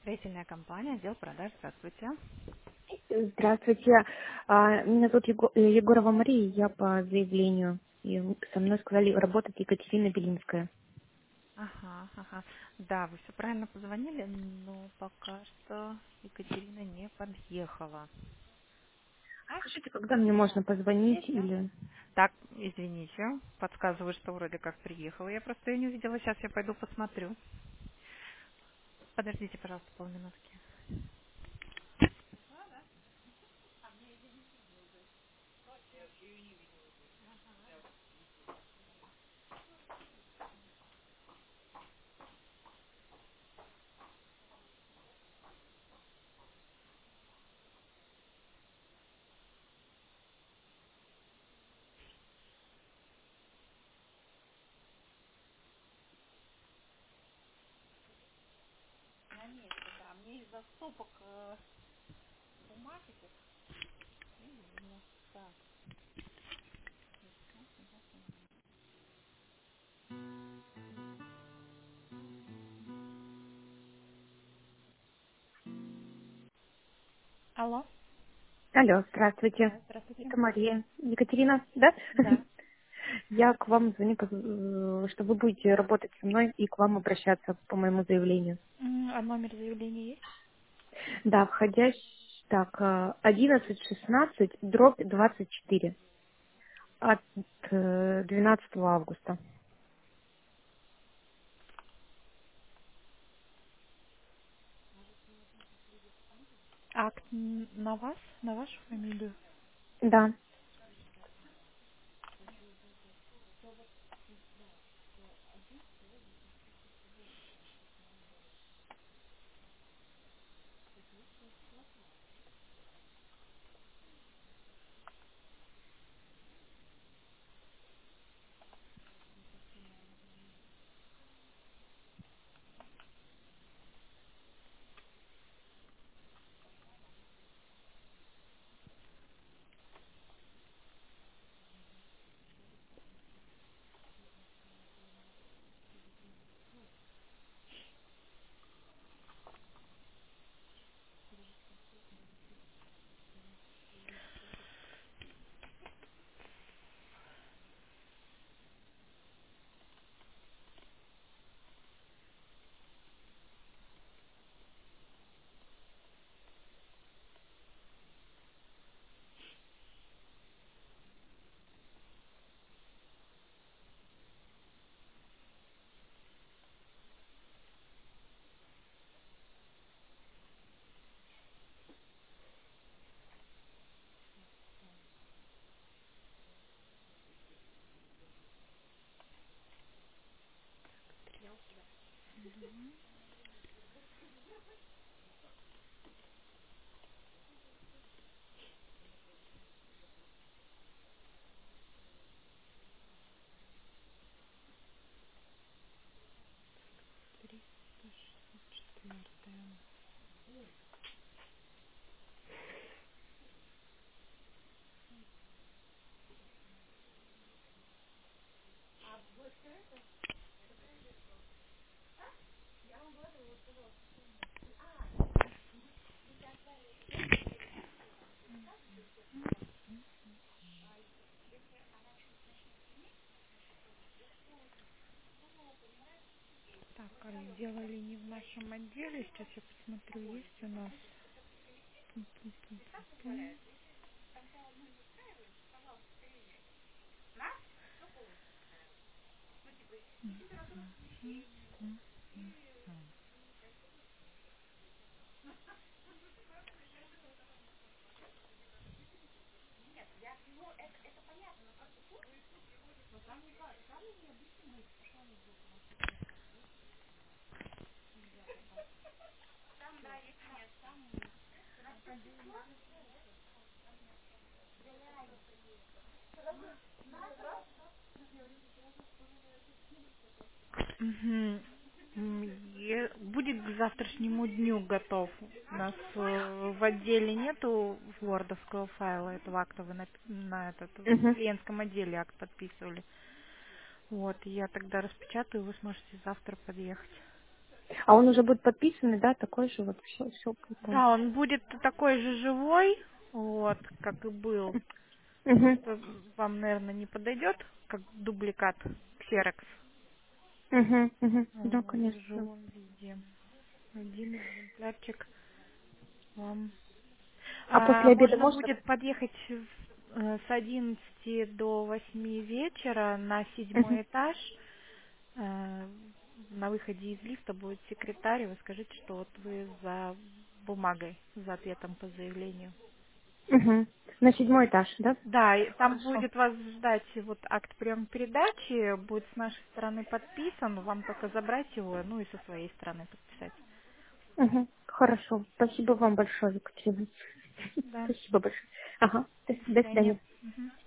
Строительная компания, отдел продаж. Здравствуйте. Здравствуйте. Меня зовут Егорова Мария, я по заявлению. И со мной сказали работать Екатерина Белинская. Ага, ага. Да, вы все правильно позвонили, но пока что Екатерина не подъехала. Скажите, когда мне можно позвонить Есть, да? или... Так, извините, подсказываю, что вроде как приехала. Я просто ее не увидела. Сейчас я пойду посмотрю. Подождите, пожалуйста, полминутки. На месте, да. Мне из-за стопок бумаг этих не видно. Так. Алло. Алло, здравствуйте. Да, здравствуйте. Это Мария. Екатерина, да? Да. Я к вам звоню, что вы будете работать со мной и к вам обращаться по моему заявлению. А номер заявления есть? Да, входящий, так, 1116 дробь 24 от 12 августа. Акт на вас, на вашу фамилию? Да. Так, а сделали не в нашем отделе. Сейчас я посмотрю, есть у нас. Мгм. Будет к завтрашнему дню готов. У нас в отделе нету вордовского файла этого акта. Вы на этот в Мгм. клиентском отделе акт подписывали. Вот, и я тогда распечатаю, вы сможете завтра подъехать. А он уже будет подписанный, да, такой же вот все там. Да, он будет такой же живой, вот, как и был. Угу, Просто вам, наверное, не подойдет, как дубликат Xerox. угу, да, Вот, в конечно. живом виде. Один экземплярчик вам. А после обеда Можно можно? будет подъехать с 11 до 8 вечера на Угу, 7-й этаж. Э, На выходе из лифта будет секретарь, и вы скажите, что вот вы за бумагой, за ответом по заявлению. угу. На 7-й этаж, да? Да, и там Хорошо. будет вас ждать вот акт приема-передачи, будет с нашей стороны подписан, вам только забрать его, ну и со своей стороны подписать. Угу. Хорошо. Спасибо вам большое, Екатерина. Да, Спасибо большое. Ага. до До свидания. свидания. Мгм.